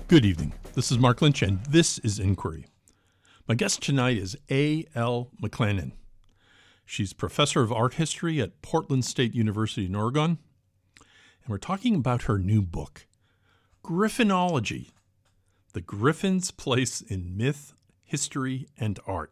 Good evening. This is Mark Lynch, and this is Inquiry. My guest tonight is A.L. McClanahan. She's professor of art history at Portland State University in Oregon, and we're talking about her new book, Griffinology, The Griffin's Place in Myth, History, and Art.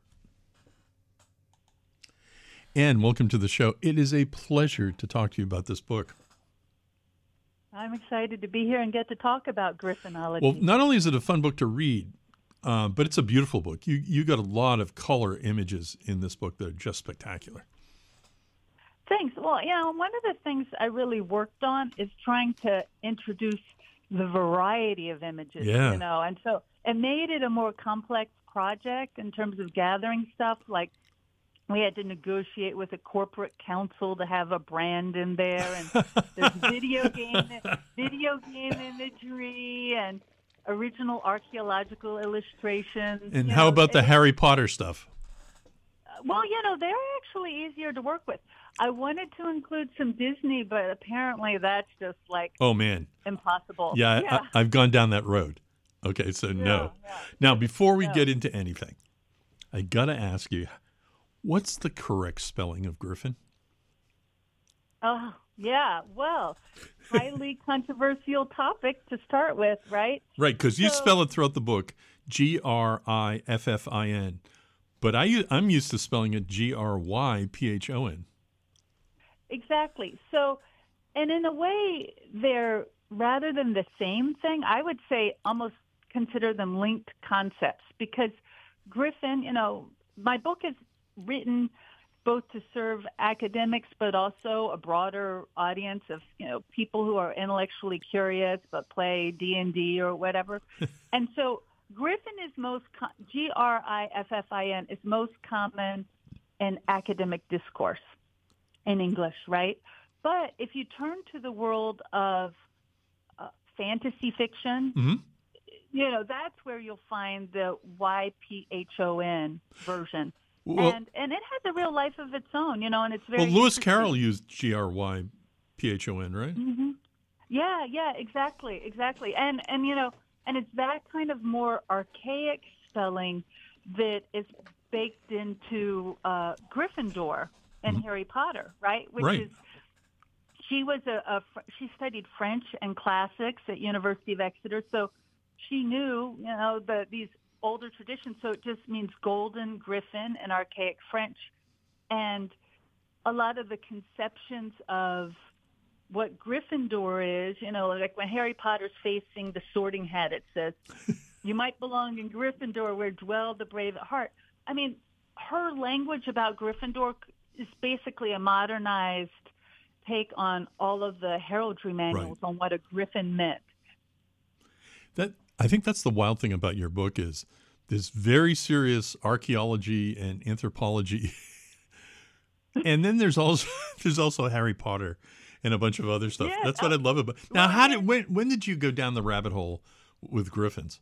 Anne, welcome to the show. It is a pleasure to talk to you about this book. I'm excited to be here and get to talk about Griffinology. Well, not only is it a fun book to read, but it's a beautiful book. You got a lot of color images in this book that are just spectacular. Thanks. Well, one of the things I really worked on is trying to introduce the variety of images, and so it made it a more complex project in terms of gathering stuff. Like, we had to negotiate with a corporate council to have a brand in there, and there's video game imagery and original archaeological illustrations. And how about the Harry Potter stuff? Well, they're actually easier to work with. I wanted to include some Disney, but apparently that's just impossible. Yeah. I've gone down that road. Okay, so no. Yeah. Now, before we get into anything, I got to ask you, what's the correct spelling of Griffin? Oh, yeah. Well, highly controversial topic to start with, right? Right, because you spell it throughout the book, Griffin. But I'm used to spelling it Gryphon. Exactly. So, and in a way, they're, rather than the same thing, I would say almost consider them linked concepts, because Griffin, my book is written both to serve academics but also a broader audience of people who are intellectually curious but play D&D or whatever. And so Griffin is Griffin is most common in academic discourse in English, right? But if you turn to the world of fantasy fiction, that's where you'll find the YPHON version. Well, and it has a real life of its own, and it's very. Well, Lewis Carroll used Gryphon, right? Mm-hmm. Yeah, exactly, and it's that kind of more archaic spelling that is baked into Gryffindor and Harry Potter, right? Which is, she was she studied French and classics at University of Exeter, so she knew these older tradition, so it just means golden griffin in archaic French. And a lot of the conceptions of what Gryffindor is, like when Harry Potter's facing the Sorting Hat, it says, "You might belong in Gryffindor where dwell the brave at heart." I mean, her language about Gryffindor is basically a modernized take on all of the heraldry manuals on what a griffin meant. I think that's the wild thing about your book is this very serious archaeology and anthropology. And then there's also Harry Potter and a bunch of other stuff. That's what I love about it. Now, when did you go down the rabbit hole with griffins?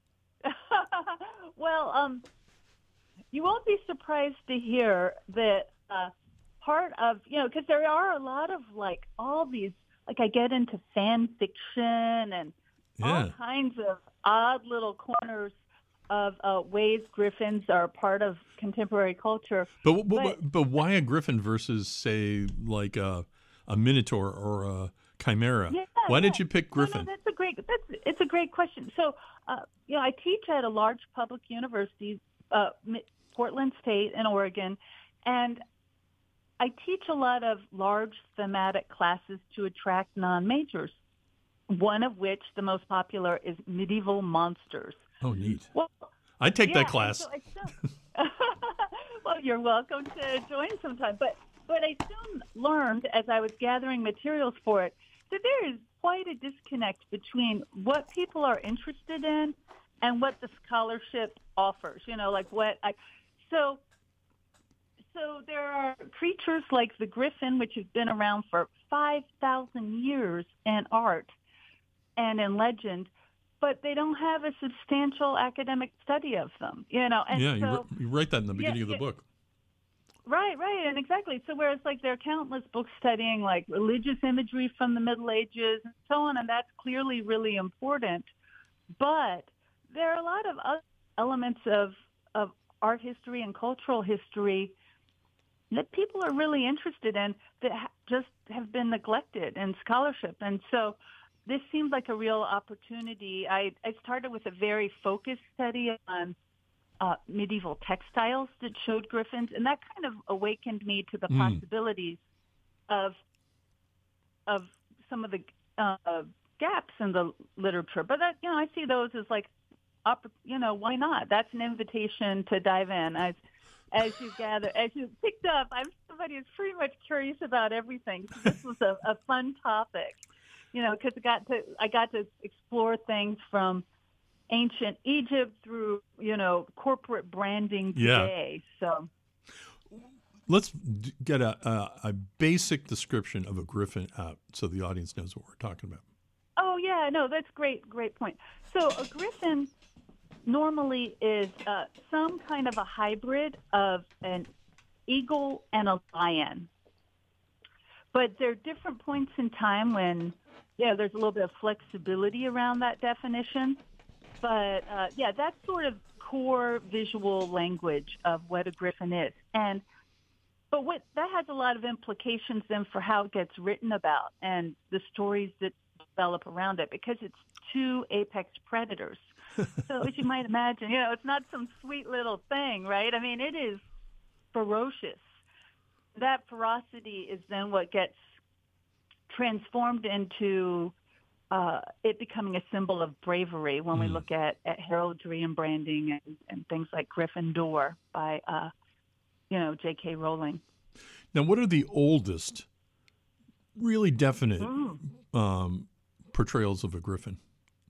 Well, you won't be surprised to hear that part of, because there are a lot of all these, I get into fan fiction and all kinds of odd little corners of ways griffins are part of contemporary culture. But why a griffin versus, say, like a minotaur or a chimera? Why did you pick griffin? No, it's a great question. So, I teach at a large public university, Portland State in Oregon, and I teach a lot of large thematic classes to attract non-majors. One of which, the most popular, is medieval monsters. Oh, neat. Well, I'd take that class. Well, you're welcome to join sometime. But I soon learned, as I was gathering materials for it, that there is quite a disconnect between what people are interested in and what the scholarship offers. So there are creatures like the griffin, which has been around for 5,000 years in art and in legend, but they don't have a substantial academic study of them, And you write that in the beginning of the book. Right, and exactly. So whereas there are countless books studying religious imagery from the Middle Ages and so on, and that's clearly really important, But there are a lot of other elements of art history and cultural history that people are really interested in that just have been neglected in scholarship. And so this seems like a real opportunity. I started with a very focused study on medieval textiles that showed griffins, and that kind of awakened me to the possibilities of some of the gaps in the literature. But that, I see those as like, why not? That's an invitation to dive in. As you picked up, I'm somebody who's pretty much curious about everything. So this was a fun topic, because I got to explore things from ancient Egypt through, corporate branding today. So let's get a basic description of a griffin so the audience knows what we're talking about. Oh, yeah, no, that's great point. So a griffin normally is some kind of a hybrid of an eagle and a lion. But there are different points in time when, there's a little bit of flexibility around that definition. But, that's sort of core visual language of what a griffin is. But that has a lot of implications then for how it gets written about and the stories that develop around it, because it's two apex predators. So as you might imagine, it's not some sweet little thing, right? I mean, it is ferocious. That ferocity is then what gets transformed into it becoming a symbol of bravery when we look at heraldry and branding and things like Gryffindor by, J.K. Rowling. Now, what are the oldest, really definite portrayals of a griffin?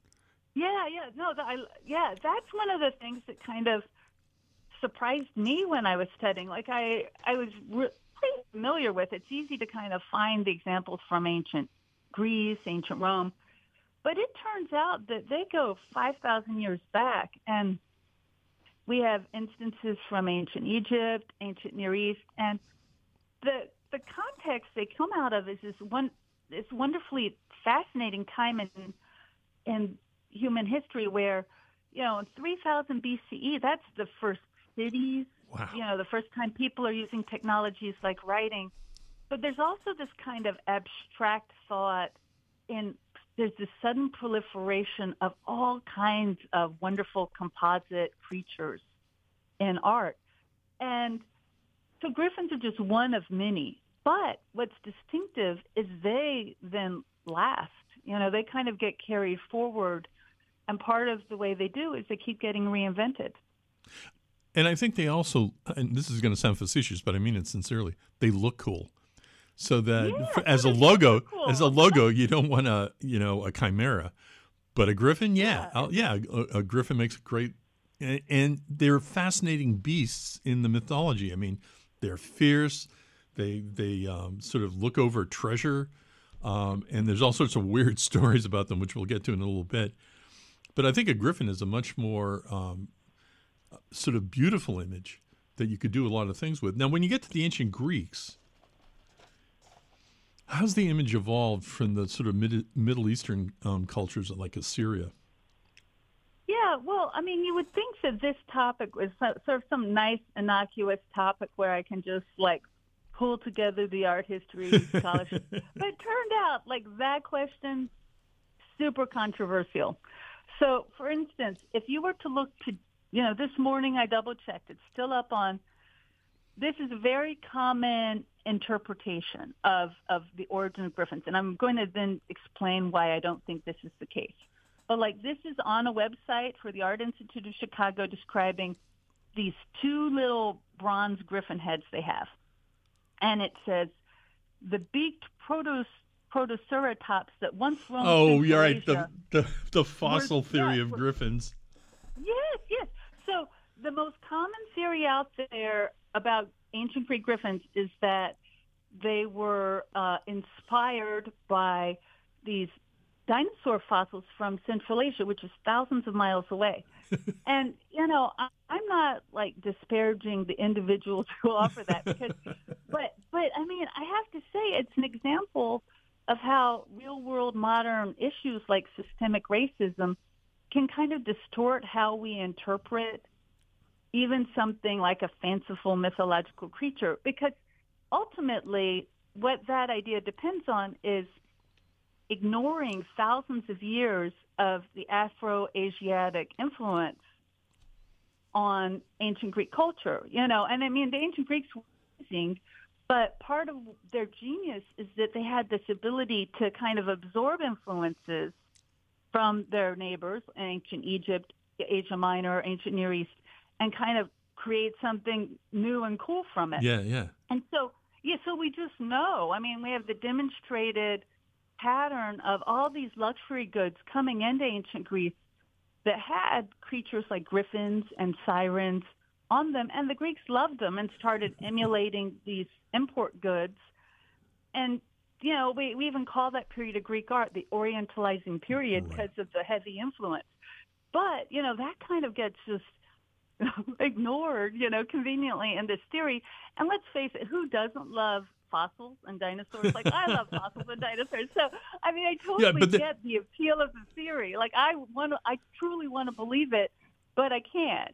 That's one of the things that kind of surprised me when I was studying. Like I was pretty familiar with. It's easy to kind of find the examples from ancient Greece, ancient Rome, but it turns out that they go 5,000 years back, and we have instances from ancient Egypt, ancient Near East, and the context they come out of is this wonderfully fascinating time in human history where, in 3000 BCE, that's the first cities, the first time people are using technologies like writing. But there's also this kind of abstract thought there's this sudden proliferation of all kinds of wonderful composite creatures in art. And so griffins are just one of many. But what's distinctive is they then last. They kind of get carried forward. And part of the way they do is they keep getting reinvented. And I think they also, and this is going to sound facetious, but I mean it sincerely, they look cool. So that as a logo, you don't want a chimera, but a griffin, a griffin makes a great, and they're fascinating beasts in the mythology. I mean, they're fierce. They sort of look over treasure, and there's all sorts of weird stories about them, which we'll get to in a little bit. But I think a griffin is a much more sort of beautiful image that you could do a lot of things with. Now, when you get to the ancient Greeks, how's the image evolved from the sort of Middle Eastern cultures like Assyria? Yeah, well, I mean, you would think that this topic was sort of some nice, innocuous topic where I can just, pull together the art history scholarship. But it turned out, that question, super controversial. So, for instance, if you were to look to, this morning I double-checked. It's still up on. This is a very common interpretation of the origin of griffins, and I'm going to then explain why I don't think this is the case. But this is on a website for the Art Institute of Chicago describing these two little bronze griffin heads they have. And it says, the beaked protoceratops that once roamed through you're right, the fossil theory of griffins. Yes. So the most common theory out there about ancient Greek griffins is that they were inspired by these dinosaur fossils from Central Asia, which is thousands of miles away. And, I'm not disparaging the individuals who offer that because, but I mean, I have to say it's an example of how real world modern issues like systemic racism can kind of distort how we interpret even something like a fanciful mythological creature, because ultimately what that idea depends on is ignoring thousands of years of the Afro-Asiatic influence on ancient Greek culture, and I mean, the ancient Greeks were amazing, but part of their genius is that they had this ability to kind of absorb influences from their neighbors, ancient Egypt, Asia Minor, ancient Near East, and kind of create something new and cool from it. Yeah, yeah. And so we just know. I mean, we have the demonstrated pattern of all these luxury goods coming into ancient Greece that had creatures like griffins and sirens on them, and the Greeks loved them and started emulating these import goods. And we even call that period of Greek art the Orientalizing period because of the heavy influence. But that kind of gets just ignored, conveniently in this theory. And let's face it, who doesn't love fossils and dinosaurs? Like, I love fossils and dinosaurs. So, I mean, I totally get the appeal of the theory. Like, I truly want to believe it, but I can't,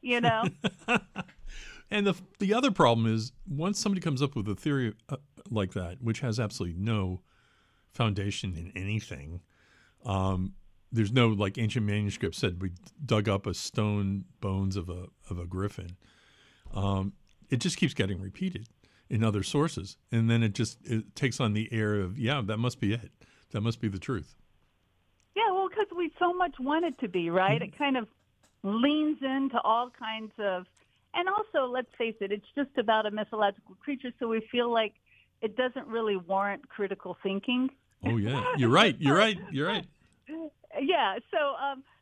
And the other problem is, once somebody comes up with a theory like that, which has absolutely no foundation in anything, there's no, like ancient manuscripts said, we dug up a stone bones of a griffin. It just keeps getting repeated in other sources, and then it takes on the air of, that must be it. That must be the truth. Yeah, well, because we so much want it to be, right? Mm-hmm. It kind of leans into all kinds of, and also, let's face it, it's just about a mythological creature, so we feel like it doesn't really warrant critical thinking. Oh, yeah. You're right. You're right. Yeah. So,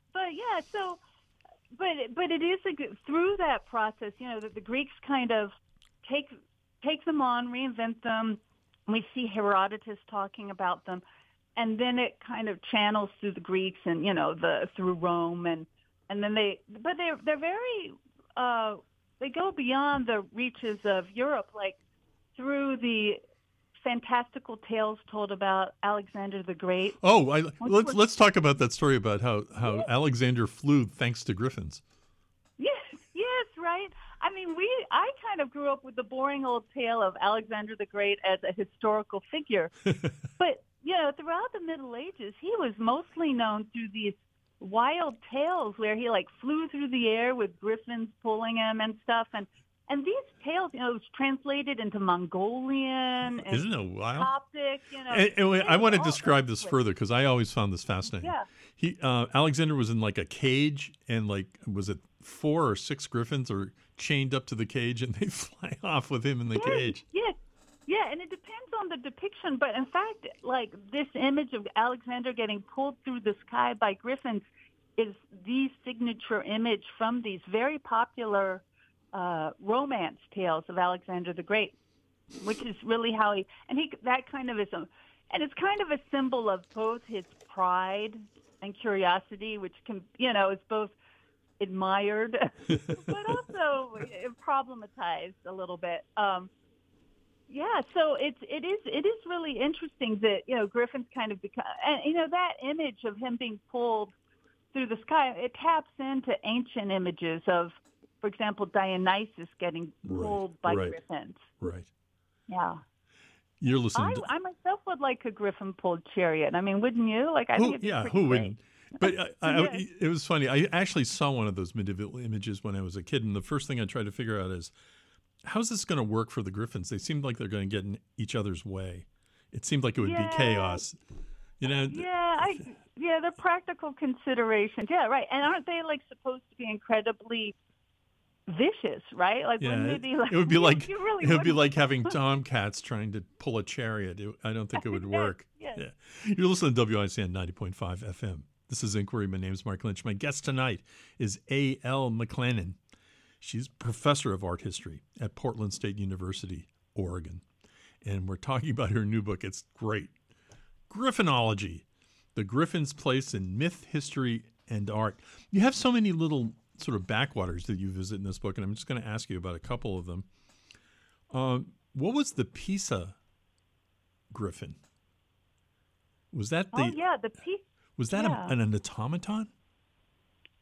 but it is through that process, that the Greeks kind of take them on, reinvent them. We see Herodotus talking about them, and then it kind of channels through the Greeks and through Rome, and then they're very they go beyond the reaches of Europe, like through the fantastical tales told about Alexander the Great. Oh, let's talk about that story about how Alexander flew thanks to griffins. Yes, right. I mean, I kind of grew up with the boring old tale of Alexander the Great as a historical figure. But, throughout the Middle Ages, he was mostly known through these wild tales where he flew through the air with griffins pulling him and stuff. And these tales, it was translated into Mongolian and Isn't it wild? Coptic, And I want to describe this further because I always found this fascinating. Yeah. Alexander was in a cage, and was it 4 or 6 griffins are chained up to the cage, and they fly off with him in the cage. Yeah, and it depends on the depiction, but in fact, this image of Alexander getting pulled through the sky by griffins is the signature image from these very popular romance tales of Alexander the Great, which is really how that kind of is and it's kind of a symbol of both his pride and curiosity, which can, is both admired, but also problematized a little bit. So it is really interesting that, griffins kind of become, and, that image of him being pulled through the sky, it taps into ancient images of, for example, Dionysus getting pulled by griffins. Right. Yeah. You're listening. I myself would like a griffin-pulled chariot. I mean, wouldn't you? I think it'd be pretty who great. wouldn't? But it was funny. I actually saw one of those medieval images when I was a kid, and the first thing I tried to figure out is, how's this going to work for the griffins? They seemed like they're going to get in each other's way. It seemed like it would be chaos. The practical considerations. Yeah, right. And aren't they supposed to be incredibly vicious, right? Wouldn't they be it would be it would be like having tomcats trying to pull a chariot. I don't think it would work. Yes. Yeah. You're listening to WICN 90.5 FM. This is Inquiry. My name is Mark Lynch. My guest tonight is A.L. McClanahan. She's professor of art history at Portland State University, Oregon. And we're talking about her new book. It's great. Griffinology, The Griffin's Place in Myth, History, and Art. You have so many little sort of backwaters that you visit in this book, and I'm just going to ask you about a couple of them. What was the Pisa griffin? Was that the... Oh, yeah, the Pisa... Was that an automaton?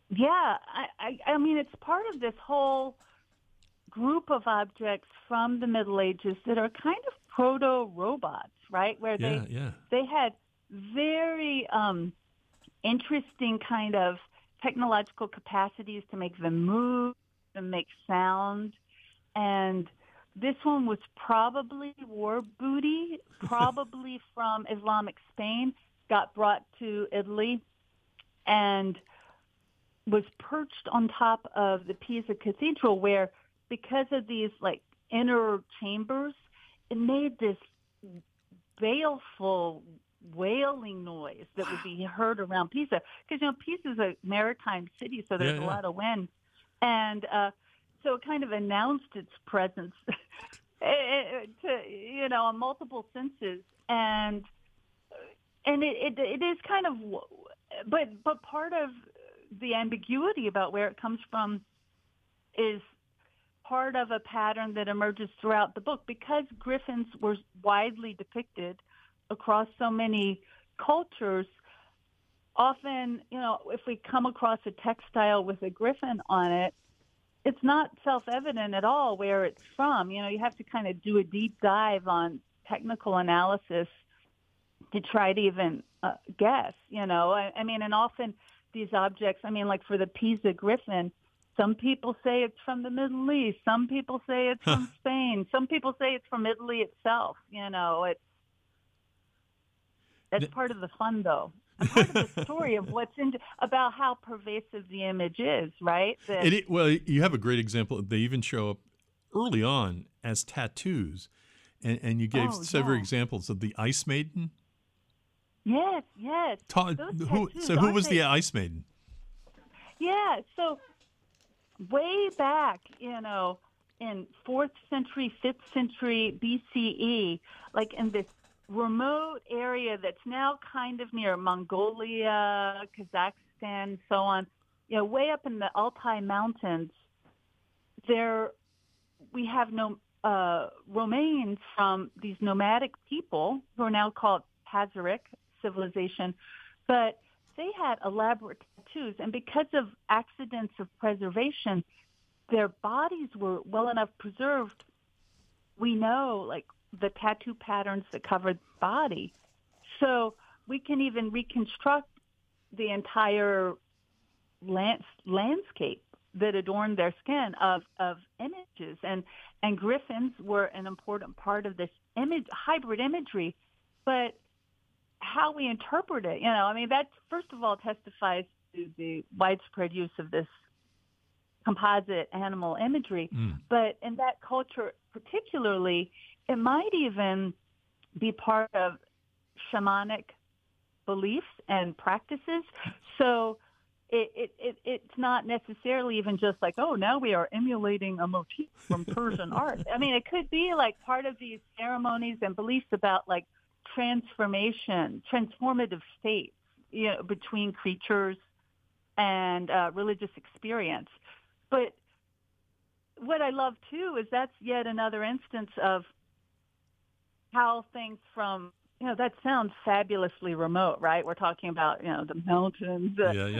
Yeah, I mean, it's part of this whole group of objects from the Middle Ages that are kind of proto-robots, right? Where Yeah, yeah. they had very interesting kind of technological capacities to make them move and make sound. And this one was probably war booty, probably from Islamic Spain, got brought to Italy and was perched on top of the Pisa Cathedral where, because of these like inner chambers, it made this baleful wailing noise that would be heard around Pisa. Because, Pisa is a maritime city, so Yeah, there's a yeah. lot of wind. And so it kind of announced its presence to, on multiple senses. And it is kind of, but part of the ambiguity about where it comes from is part of a pattern that emerges throughout the book because griffins were widely depicted across so many cultures. Often, if we come across a textile with a griffin on it, it's not self-evident at all where it's from. You have to kind of do a deep dive on technical analysis to try to even guess, I mean, and often these objects, I mean, like for the Pisa Griffin, some people say it's from the Middle East. Some people say it's from Spain. Some people say it's from Italy itself. That's part of the fun, though. And part of the story of about how pervasive the image is, right? Well, you have a great example. They even show up early on as tattoos, and you gave several examples of the Ice Maiden. Yes. Who was the Ice Maiden? Yeah, so way back, in 4th century, 5th century BCE, like in this remote area that's now kind of near Mongolia, Kazakhstan, so on, way up in the Altai Mountains, we have remains from these nomadic people who are now called Pazaric civilization, but they had elaborate tattoos, and because of accidents of preservation, their bodies were well enough preserved. We know, like, the tattoo patterns that covered the body. So we can even reconstruct the entire landscape that adorned their skin of images. And griffins were an important part of this hybrid imagery. But how we interpret it, I mean, that first of all testifies to the widespread use of this composite animal imagery. But in that culture particularly, it might even be part of shamanic beliefs and practices. So it's not necessarily even just like, oh, now we are emulating a motif from Persian art. I mean, it could be like part of these ceremonies and beliefs about like transformative states, between creatures and religious experience. But what I love too is that's yet another instance of how things from, that sounds fabulously remote, right? We're talking about, the mountains,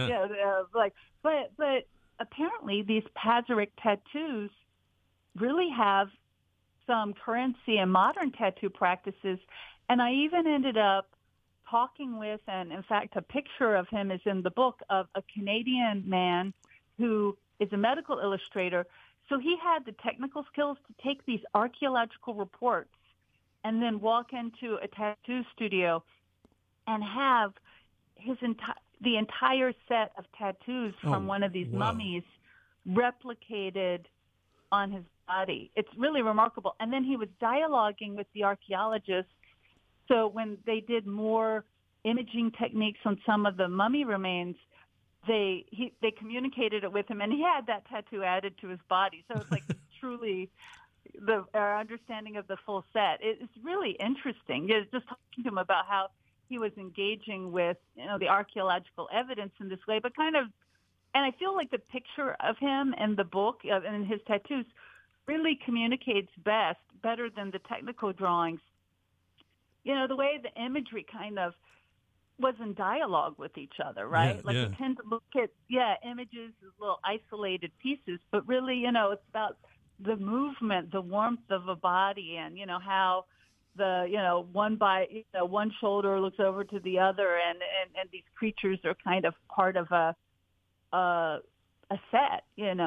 but apparently these Pazaric tattoos really have some currency in modern tattoo practices. And I even ended up talking with, and in fact, a picture of him is in the book, of a Canadian man who is a medical illustrator. So he had the technical skills to take these archaeological reports and then walk into a tattoo studio and have the entire set of tattoos from one of these mummies replicated on his body. It's really remarkable. And then he was dialoguing with the archaeologists. So when they did more imaging techniques on some of the mummy remains, they communicated it with him, and he had that tattoo added to his body. So it's like truly our understanding of the full set. It's really interesting. Just talking to him about how he was engaging with the archaeological evidence in this way, but kind of, and I feel like the picture of him and the book and his tattoos really communicates better than the technical drawings. The way the imagery kind of was in dialogue with each other, right? Yeah, Like yeah. we tend to look at images as little isolated pieces, but really, it's about the movement, the warmth of a body, and how the one shoulder looks over to the other, and these creatures are kind of part of a set,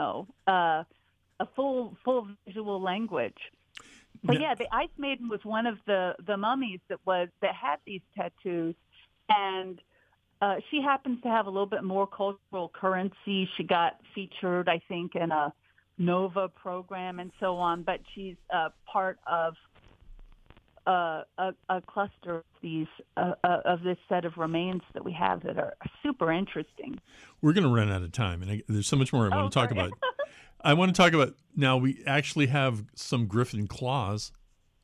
a full visual language. But Now- yeah, the Ice Maiden was one of the mummies that had these tattoos, and she happens to have a little bit more cultural currency. She got featured, I think, in a Nova program and so on. But she's part of a cluster of these of this set of remains that we have that are super interesting. We're going to run out of time, and there's so much more I want to talk sorry. about. I want to talk about now. We actually have some griffin claws.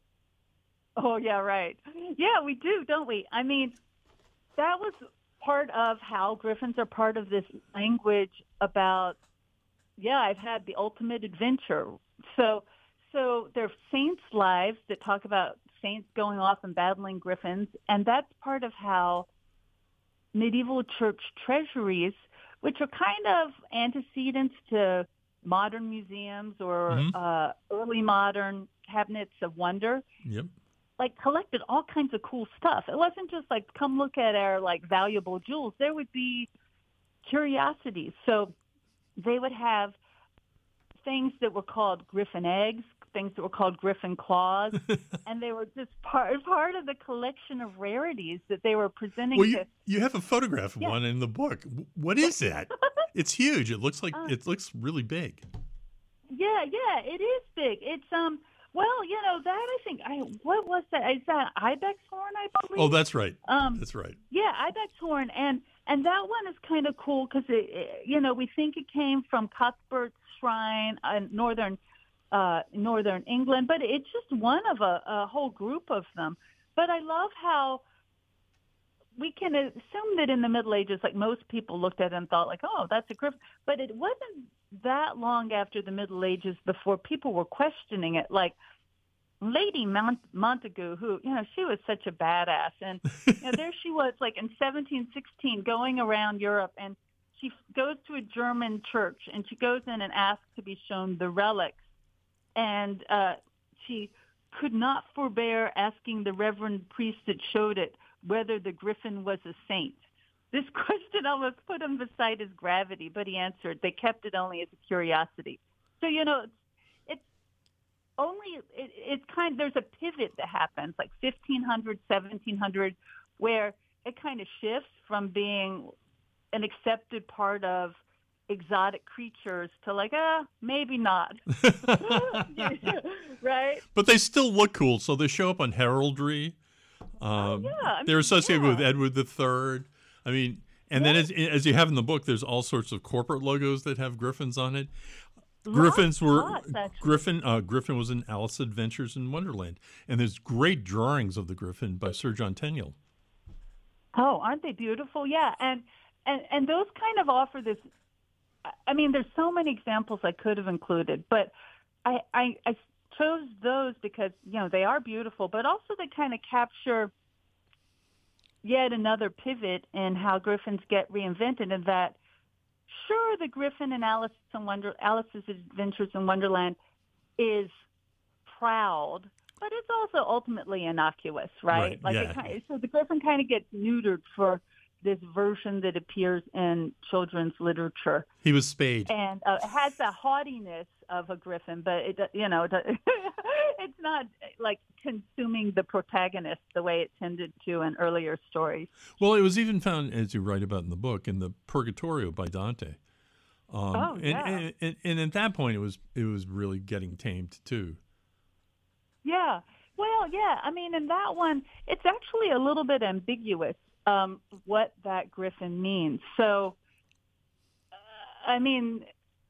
Oh yeah, right. Yeah, we do, don't we? I mean, that was part of how griffins are part of this language about. Yeah, I've had the ultimate adventure. So there are saints' lives that talk about saints going off and battling griffins, and that's part of how medieval church treasuries, which are kind of antecedents to modern museums or early modern cabinets of wonder, Yep. like collected all kinds of cool stuff. It wasn't just like, come look at our like valuable jewels. There would be curiosities. So they would have things that were called griffin eggs, things that were called griffin claws, and they were just part of the collection of rarities that they were presenting. Well, to you have a photograph of one in the book. What is that? It's huge. It looks like it looks really big. Yeah, it is big. It's well, that I think what was that? Is that ibex horn, I believe? Oh, that's right. That's right. Yeah, ibex horn, and that one is kind of cool because we think it came from Cuthbert's shrine in northern England, but it's just one of a whole group of them. But I love how we can assume that in the Middle Ages, like most people looked at it and thought like, oh, that's a griffin. But it wasn't that long after the Middle Ages before people were questioning it. Like Lady Montagu, who, she was such a badass. And there she was like in 1716 going around Europe, and she goes to a German church, and she goes in and asks to be shown the relics. And she could not forbear asking the reverend priest that showed it whether the griffin was a saint. This question almost put him beside his gravity, but he answered, they kept it only as a curiosity. So, it's only, it's there's a pivot that happens, like 1500, 1700, where it kind of shifts from being an accepted part of exotic creatures to like, maybe not. Right? But they still look cool, so they show up on heraldry. They're associated with Edward III. I mean, and then as you have in the book, there's all sorts of corporate logos that have griffins on it. Griffins were Griffin was in Alice's Adventures in Wonderland, and there's great drawings of the griffin by Sir John Tenniel. Oh, aren't they beautiful? Yeah, and those kind of offer this. I mean, there's so many examples I could have included, but I chose those because they are beautiful, but also they kind of capture yet another pivot in how griffins get reinvented. In that, sure, the griffin in Alice's Adventures in Wonderland is proud, but it's also ultimately innocuous, right? So the griffin kind of gets neutered for this version that appears in children's literature. He was spayed. And it has the haughtiness of a griffin, but it's not like consuming the protagonist the way it tended to in earlier stories. Well, it was even found, as you write about in the book, in the Purgatorio by Dante. And at that point, it was really getting tamed too. Yeah. Well, yeah. I mean, in that one, it's actually a little bit ambiguous what that griffin means. So, I mean,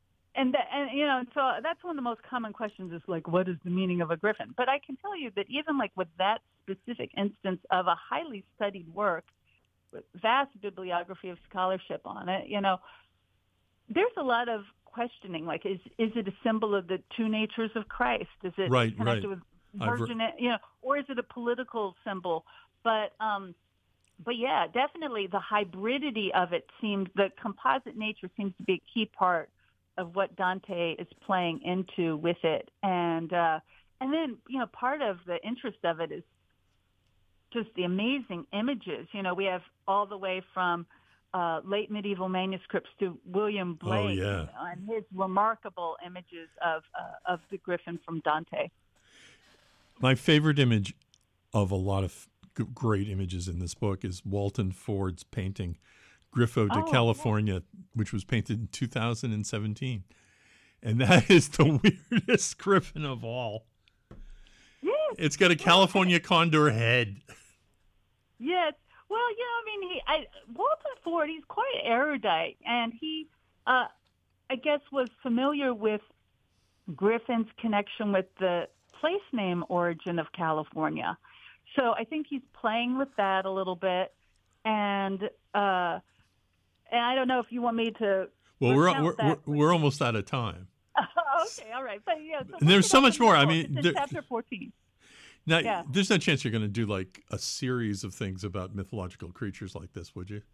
so that's one of the most common questions is like, what is the meaning of a griffin? But I can tell you that even like with that specific instance of a highly studied work, with vast bibliography of scholarship on it, there's a lot of questioning. Like, is it a symbol of the two natures of Christ? Is it connected with virgin, or is it a political symbol? But But yeah, definitely the hybridity of it seems, the composite nature seems to be a key part of what Dante is playing into with it. And then, part of the interest of it is just the amazing images. We have all the way from late medieval manuscripts to William Blake, Oh, yeah. and his remarkable images of the Griffin from Dante. My favorite image of a lot of great images in this book is Walton Ford's painting, Griffo de California, which was painted in 2017. And that is the weirdest griffin of all. Yes. It's got a California condor head. Yes. Well, Walton Ford, he's quite erudite, and he, I guess, was familiar with Griffin's connection with the place name origin of California. So I think he's playing with that a little bit, and I don't know if you want me to. Well, we're almost out of time. Okay, all right, but yeah. So and there's so much more. I mean, it's in chapter 14. Now, there's no chance you're going to do like a series of things about mythological creatures like this, would you?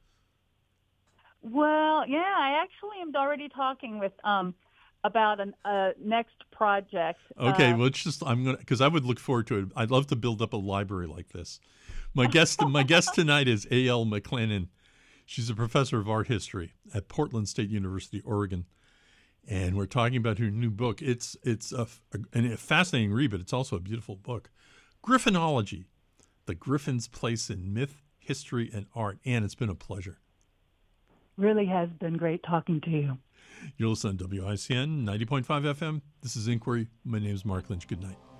Well, yeah, I actually am already talking with about a next project. Okay, well, because I would look forward to it. I'd love to build up a library like this. My guest tonight is A.L. McLennan. She's a professor of art history at Portland State University, Oregon. And we're talking about her new book. It's a fascinating read, but it's also a beautiful book. Griffinology, the Griffin's place in myth, history, and art. Anne, it's been a pleasure. Really has been great talking to you. You're listening to WICN 90.5 FM. This is Inquiry. My name is Mark Lynch. Good night.